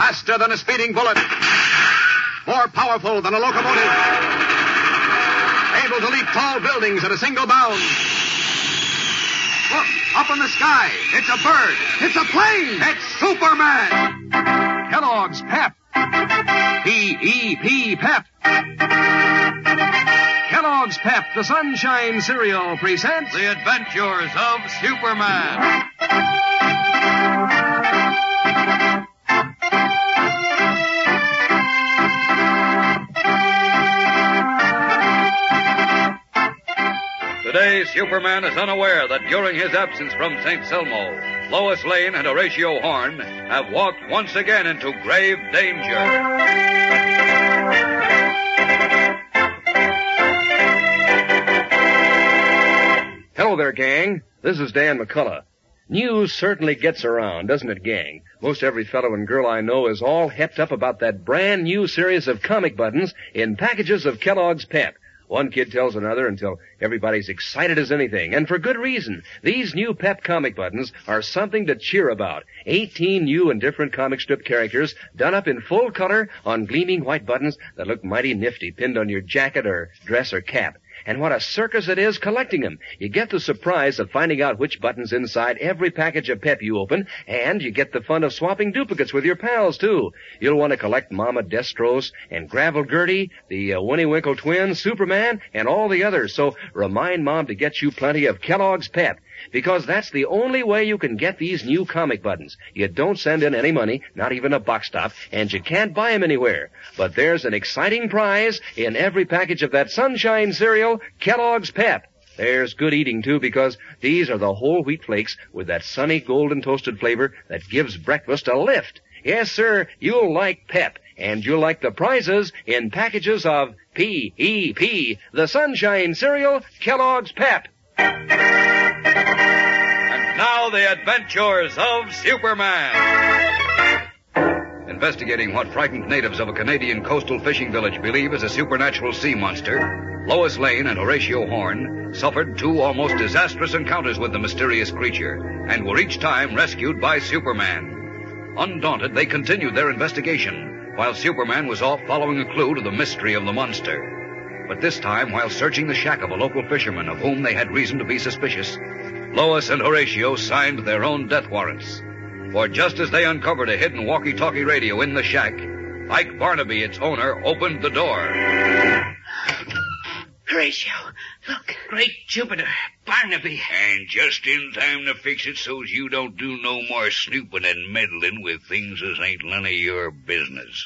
Faster than a speeding bullet. More powerful than a locomotive. Able to leap tall buildings at a single bound. Look, up in the sky. It's a bird. It's a plane. It's Superman. Kellogg's Pep. P-E-P, Pep. Kellogg's Pep, the Sunshine Cereal, presents The Adventures of Superman. Today, Superman is unaware that during his absence from St. Selmo, Lois Lane and Horatio Horn have walked once again into grave danger. Hello there, gang. This is Dan McCullough. News certainly gets around, doesn't it, gang? Most every fellow and girl I know is all hepped up about that brand new series of comic buttons in packages of Kellogg's Pep. One kid tells another until everybody's excited as anything, and for good reason. These new Pep comic buttons are something to cheer about. 18 new and different comic strip characters done up in full color on gleaming white buttons that look mighty nifty pinned on your jacket or dress or cap. And what a circus it is collecting them. You get the surprise of finding out which button's inside every package of Pep you open, and you get the fun of swapping duplicates with your pals, too. You'll want to collect Mama Destros and Gravel Gertie, the Winnie Winkle twins, Superman, and all the others. So remind Mom to get you plenty of Kellogg's Pep, because that's the only way you can get these new comic buttons. You don't send in any money, not even a box top, and you can't buy them anywhere. But there's an exciting prize in every package of that Sunshine cereal, Kellogg's Pep. There's good eating, too, because these are the whole wheat flakes with that sunny golden toasted flavor that gives breakfast a lift. Yes, sir, you'll like Pep, and you'll like the prizes in packages of P-E-P, the Sunshine cereal, Kellogg's Pep. And now, the adventures of Superman. Investigating what frightened natives of a Canadian coastal fishing village believe is a supernatural sea monster, Lois Lane and Horatio Horn suffered two almost disastrous encounters with the mysterious creature and were each time rescued by Superman. Undaunted, they continued their investigation while Superman was off following a clue to the mystery of the monster. But this time, while searching the shack of a local fisherman of whom they had reason to be suspicious, Lois and Horatio signed their own death warrants. For just as they uncovered a hidden walkie-talkie radio in the shack, Ike Barnaby, its owner, opened the door. Horatio, look. Great Jupiter, Barnaby. And just in time to fix it so's you don't do no more snooping and meddling with things as ain't none of your business.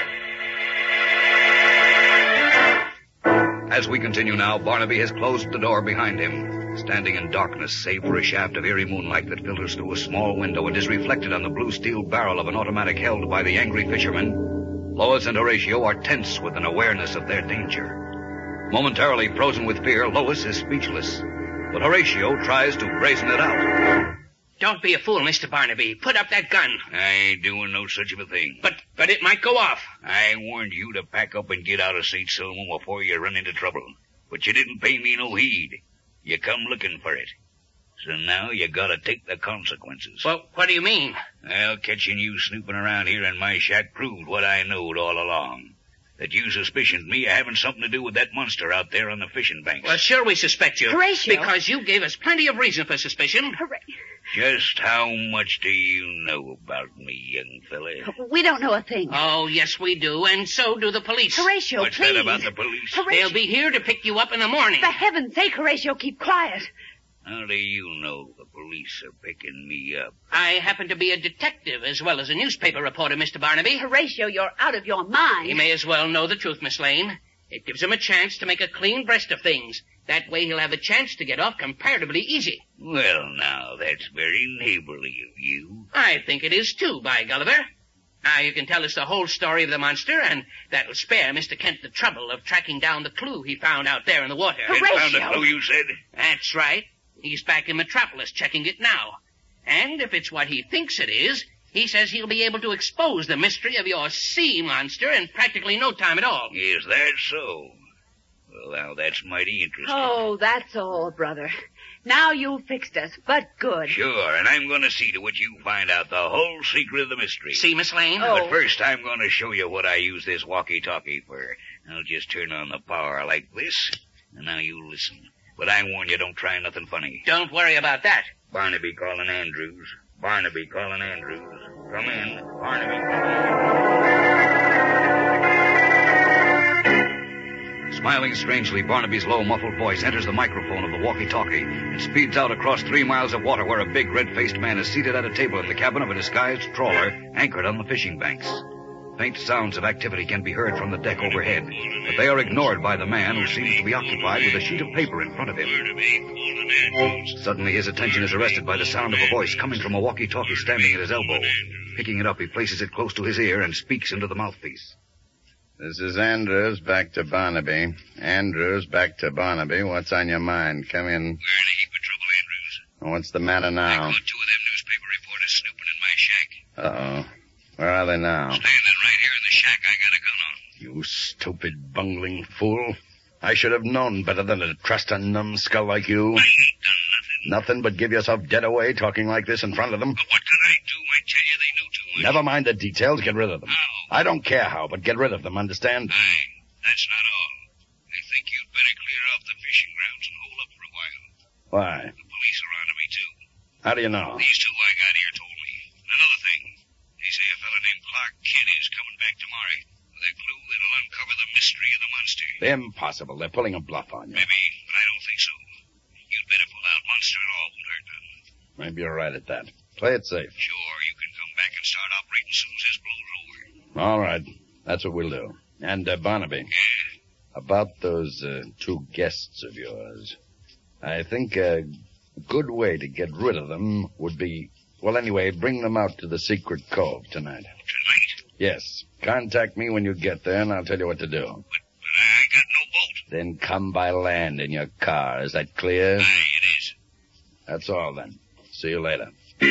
As we continue now, Barnaby has closed the door behind him, standing in darkness save for a shaft of eerie moonlight that filters through a small window and is reflected on the blue steel barrel of an automatic held by the angry fisherman. Lois and Horatio are tense with an awareness of their danger. Momentarily frozen with fear, Lois is speechless, but Horatio tries to brazen it out. Don't be a fool, Mr. Barnaby. Put up that gun. I ain't doing no such of a thing. But it might go off. I warned you to pack up and get out of St. Selmo before you run into trouble. But you didn't pay me no heed. You come looking for it. So now you gotta take the consequences. Well, what do you mean? Well, catching you snooping around here in my shack proved what I knowed all along. That you suspicioned me of having something to do with that monster out there on the fishing banks. Well, sure we suspect you. Horatio. Because you gave us plenty of reason for suspicion. Just how much do you know about me, young fella? We don't know a thing. Oh, yes we do, and so do the police. Horatio, What's please. that about the police? Horatio. They'll be here to pick you up in the morning. For heaven's sake, Horatio, keep quiet. How do you know the police are picking me up? I happen to be a detective as well as a newspaper reporter, Mr. Barnaby. Horatio, you're out of your mind. He may as well know the truth, Miss Lane. It gives him a chance to make a clean breast of things. That way he'll have a chance to get off comparatively easy. Well, now, that's very neighborly of you. I think it is, too, by Gulliver. Now, you can tell us the whole story of the monster, and that'll spare Mr. Kent the trouble of tracking down the clue he found out there in the water. Kent found a clue, you said? That's right. He's back in Metropolis checking it now. And if it's what he thinks it is, he says he'll be able to expose the mystery of your sea monster in practically no time at all. Is that so? Well, now, that's mighty interesting. Oh, that's all, brother. Now you fixed us, but good. Sure, and I'm going to see to it you find out the whole secret of the mystery. See, Miss Lane? Oh. But first, I'm going to show you what I use this walkie-talkie for. I'll just turn on the power like this, and now you listen. But I warn you, don't try nothing funny. Don't worry about that. Barnaby calling Andrews. Barnaby calling Andrews. Come in. Barnaby calling. Smiling strangely, Barnaby's low, muffled voice enters the microphone of the walkie-talkie and speeds out across 3 miles of water where a big, red-faced man is seated at a table in the cabin of a disguised trawler anchored on the fishing banks. Faint sounds of activity can be heard from the deck overhead, but they are ignored by the man who seems to be occupied with a sheet of paper in front of him. Suddenly, his attention is arrested by the sound of a voice coming from a walkie-talkie standing at his elbow. Picking it up, he places it close to his ear and speaks into the mouthpiece. This is Andrews, back to Barnaby. Andrews, back to Barnaby. What's on your mind? Come in. We're in a heap of trouble, Andrews. What's the matter now? I caught 2 of them newspaper reporters snooping in my shack. Uh-oh. Where are they now? Standing right here in the shack I got a gun on. You stupid, bungling fool. I should have known better than to trust a numbskull like you. I ain't done nothing. Nothing but give yourself dead away talking like this in front of them. But what could I do? I tell you they knew too much. Never mind the details. Get rid of them. How? I don't care how, but get rid of them, understand? Aye, that's not all. I think you'd better clear off the fishing grounds and hold up for a while. Why? The police are onto me, too. How do you know? These 2 I got here told me. Another thing. They say a fella named Clark Kent is coming back tomorrow with a clue that'll uncover the mystery of the monster. Impossible. They're pulling a bluff on you. Maybe, but I don't think so. You'd better pull out. Monster and all won't hurt none. Maybe you're right at that. Play it safe. Sure, you can come back and start operating as soon as this blows over. All right. That's what we'll do. And, Barnaby, Yeah. about those 2 guests of yours, I think a good way to get rid of them would be, well, anyway, bring them out to the secret cove tonight. Tonight? Yes. Contact me when you get there, and I'll tell you what to do. But I got no boat. Then come by land in your car. Is that clear? Aye, it is. That's all, then. See you later.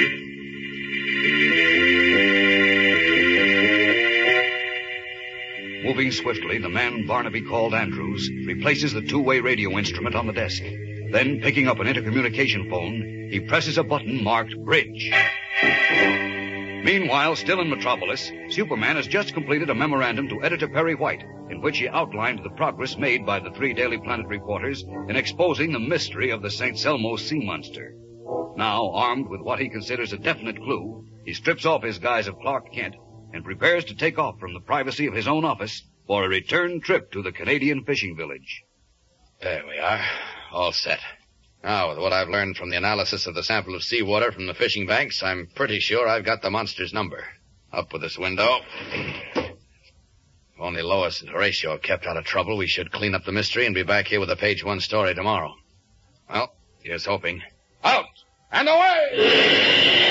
Moving swiftly, the man Barnaby called Andrews replaces the 2-way radio instrument on the desk. Then, picking up an intercommunication phone, he presses a button marked Bridge. Meanwhile, still in Metropolis, Superman has just completed a memorandum to Editor Perry White, in which he outlined the progress made by the 3 Daily Planet reporters in exposing the mystery of the St. Selmo sea monster. Now, armed with what he considers a definite clue, he strips off his guise of Clark Kent and prepares to take off from the privacy of his own office for a return trip to the Canadian fishing village. There we are. All set. Now, with what I've learned from the analysis of the sample of seawater from the fishing banks, I'm pretty sure I've got the monster's number. Up with this window. If only Lois and Horatio are kept out of trouble, we should clean up the mystery and be back here with a page 1 story tomorrow. Well, here's hoping. Out and away!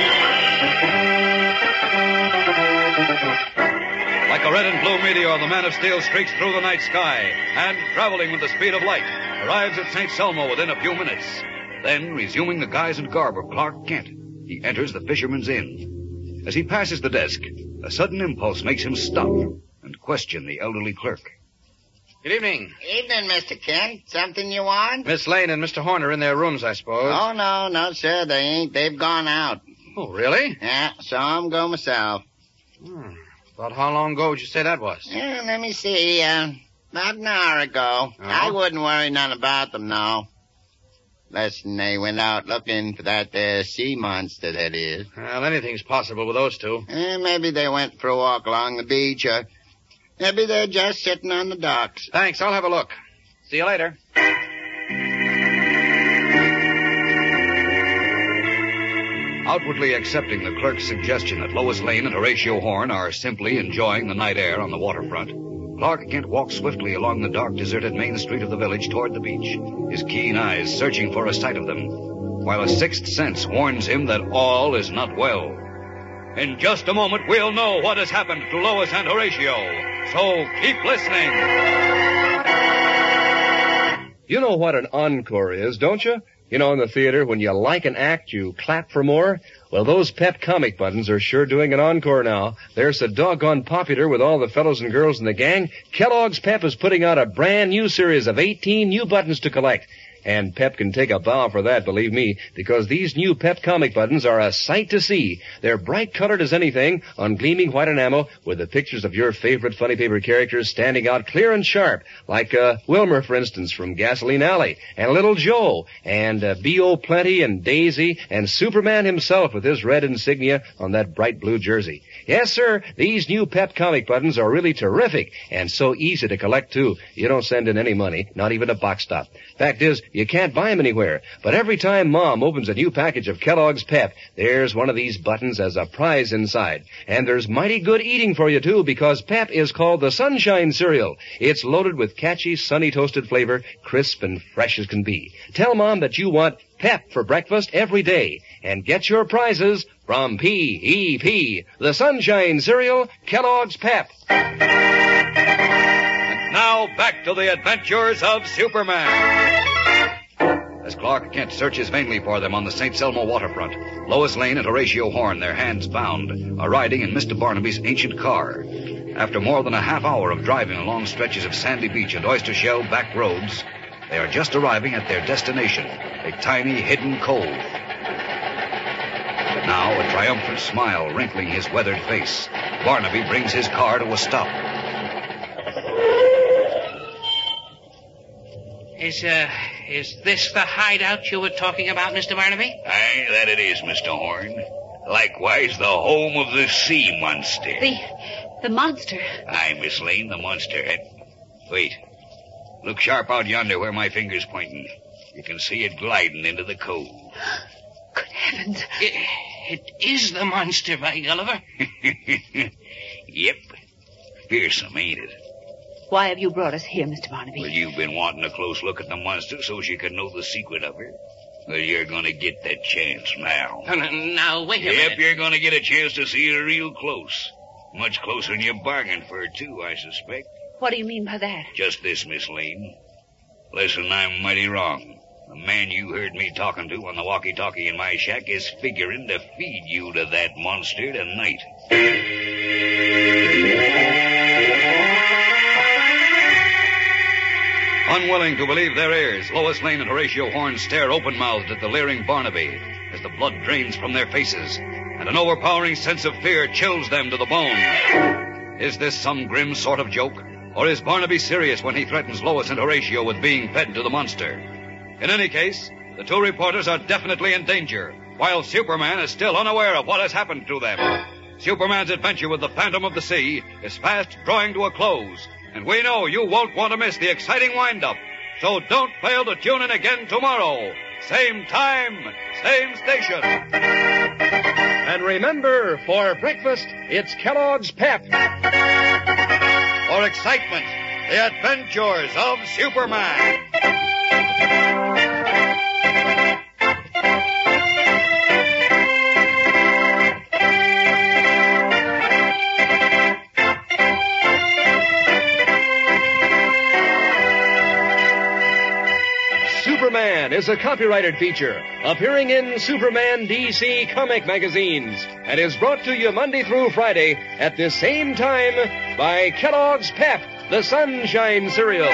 Like a red and blue meteor, the Man of Steel streaks through the night sky and, traveling with the speed of light, arrives at St. Selmo within a few minutes. Then, resuming the guise and garb of Clark Kent, he enters the Fisherman's Inn. As he passes the desk, a sudden impulse makes him stop and question the elderly clerk. Good evening. Evening, Mr. Kent. Something you want? Miss Lane and Mr. Horner in their rooms, I suppose. Oh, no, sir, they ain't. They've gone out. Oh, really? Yeah, saw 'em go myself. About how long ago would you say that was? Let me see, about an hour ago. I wouldn't worry none about them, no. Listen, they went out looking for that there sea monster, that is. Well, anything's possible with those 2. Maybe they went for a walk along the beach, or maybe they're just sitting on the docks. Thanks, I'll have a look. See you later. Outwardly accepting the clerk's suggestion that Lois Lane and Horatio Horn are simply enjoying the night air on the waterfront, Clark Kent walks swiftly along the dark, deserted main street of the village toward the beach, his keen eyes searching for a sight of them, while a sixth sense warns him that all is not well. In just a moment, we'll know what has happened to Lois and Horatio, so keep listening. You know what an encore is, don't you? You know, in the theater, when you like an act, you clap for more. Well, those pep comic buttons are sure doing an encore now. They're so doggone popular with all the fellows and girls in the gang. Kellogg's Pep is putting out a brand new series of 18 new buttons to collect. And Pep can take a bow for that, believe me, because these new Pep comic buttons are a sight to see. They're bright colored as anything, on gleaming white enamel, with the pictures of your favorite funny paper characters standing out clear and sharp, like Wilmer, for instance, from Gasoline Alley, and Little Joe, and B.O. Plenty, and Daisy, and Superman himself with his red insignia on that bright blue jersey. Yes, sir, these new Pep comic buttons are really terrific, and so easy to collect, too. You don't send in any money, not even a box stop. Fact is, you can't buy them anywhere. But every time Mom opens a new package of Kellogg's Pep, there's one of these buttons as a prize inside. And there's mighty good eating for you, too, because Pep is called the Sunshine Cereal. It's loaded with catchy, sunny toasted flavor, crisp and fresh as can be. Tell Mom that you want Pep for breakfast every day. And get your prizes from P.E.P., the Sunshine Cereal, Kellogg's Pep. And now back to the adventures of Superman. As Clark Kent searches vainly for them on the St. Selmo waterfront, Lois Lane and Horatio Horn, their hands bound, are riding in Mr. Barnaby's ancient car. After more than a half hour of driving along stretches of sandy beach and oyster shell back roads, they are just arriving at their destination, a tiny hidden cove. But now, a triumphant smile wrinkling his weathered face, Barnaby brings his car to a stop. Is this the hideout you were talking about, Mr. Barnaby? Aye, that it is, Mr. Horn. Likewise, the home of the sea monster. The monster. Aye, Miss Lane, the monster. Wait. Look sharp out yonder where my finger's pointing. You can see it gliding into the cove. Good heavens. It is the monster, by Gulliver. Yep. Fearsome, ain't it? Why have you brought us here, Mr. Barnaby? Well, you've been wanting a close look at the monster so you can know the secret of her. Well, you're gonna get that chance now. Now, wait a minute. Yep, you're gonna get a chance to see her real close. Much closer than you bargained for, too, I suspect. What do you mean by that? Just this, Miss Lane. Listen, I'm mighty wrong. The man you heard me talking to on the walkie-talkie in my shack is figuring to feed you to that monster tonight. Unwilling to believe their ears, Lois Lane and Horatio Horn stare open-mouthed at the leering Barnaby as the blood drains from their faces, and an overpowering sense of fear chills them to the bone. Is this some grim sort of joke? Or is Barnaby serious when he threatens Lois and Horatio with being fed to the monster? In any case, the two reporters are definitely in danger, while Superman is still unaware of what has happened to them. Superman's adventure with the Phantom of the Sea is fast drawing to a close, and we know you won't want to miss the exciting wind-up. So don't fail to tune in again tomorrow. Same time, same station. And remember, for breakfast, it's Kellogg's Pep. For excitement, the adventures of Superman. Superman is a copyrighted feature appearing in Superman DC comic magazines and is brought to you Monday through Friday at this same time by Kellogg's Pep, the Sunshine Cereal.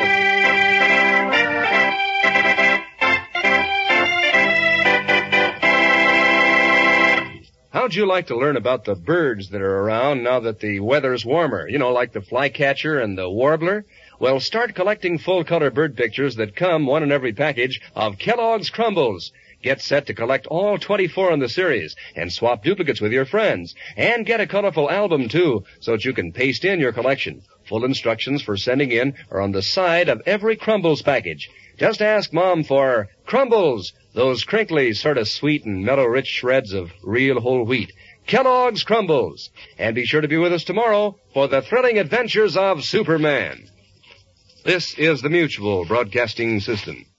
How'd you like to learn about the birds that are around now that the weather's warmer? You know, like the flycatcher and the warbler? Well, start collecting full-color bird pictures that come, one in every package, of Kellogg's Crumbles. Get set to collect all 24 in the series and swap duplicates with your friends. And get a colorful album, too, so that you can paste in your collection. Full instructions for sending in are on the side of every Crumbles package. Just ask Mom for Crumbles, those crinkly, sort of sweet and mellow-rich shreds of real whole wheat. Kellogg's Crumbles. And be sure to be with us tomorrow for the thrilling adventures of Superman. This is the Mutual Broadcasting System.